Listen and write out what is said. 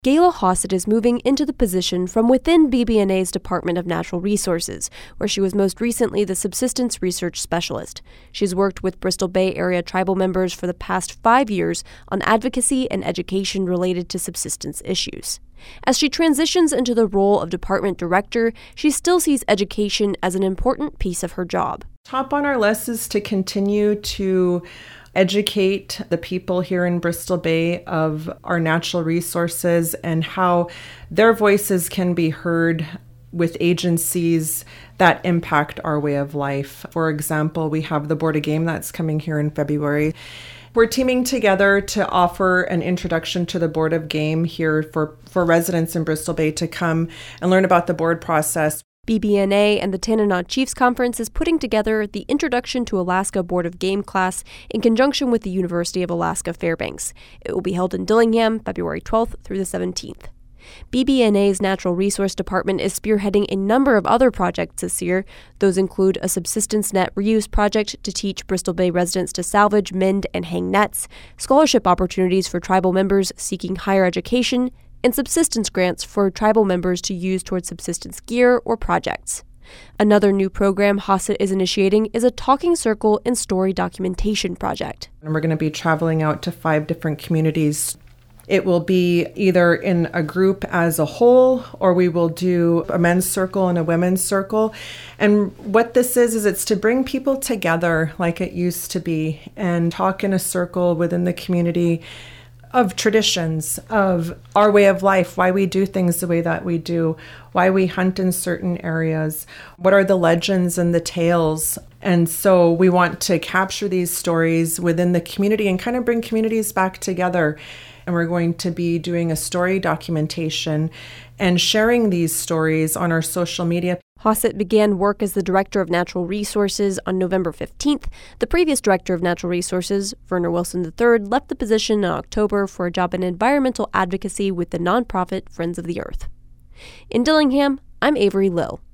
Gayla Hossett is moving into the position from within BBNA's Department of Natural Resources, where she was most recently the Subsistence Research Specialist. She's worked with Bristol Bay Area tribal members for the past 5 years on advocacy and education related to subsistence issues. As she transitions into the role of department director, she still sees education as an important piece of her job. Top on our list is to continue to educate the people here in Bristol Bay of our natural resources and how their voices can be heard with agencies that impact our way of life. For example, we have the Board of Game that's coming here in February. We're teaming together to offer an introduction to the Board of Game here for residents in Bristol Bay to come and learn about the board process. BBNA and the Tanana Chiefs Conference is putting together the Introduction to Alaska Board of Game class in conjunction with the University of Alaska Fairbanks. It will be held in Dillingham, February 12th through the 17th. BBNA's Natural Resource Department is spearheading a number of other projects this year. Those include a subsistence net reuse project to teach Bristol Bay residents to salvage, mend, and hang nets, scholarship opportunities for tribal members seeking higher education, and subsistence grants for tribal members to use towards subsistence gear or projects. Another new program Hossett is initiating is a talking circle and story documentation project. And we're going to be traveling out to 5 different communities. It will be either in a group as a whole, or we will do a men's circle and a women's circle. And what this is it's to bring people together like it used to be and talk in a circle within the community of traditions, of our way of life, why we do things the way that we do, why we hunt in certain areas, what are the legends and the tales. And so we want to capture these stories within the community and kind of bring communities back together. And we're going to be doing a story documentation and sharing these stories on our social media. Hossett began work as the Director of Natural Resources on November 15th. The previous Director of Natural Resources, Werner Wilson III, left the position in October for a job in environmental advocacy with the nonprofit Friends of the Earth. In Dillingham, I'm Avery Lill.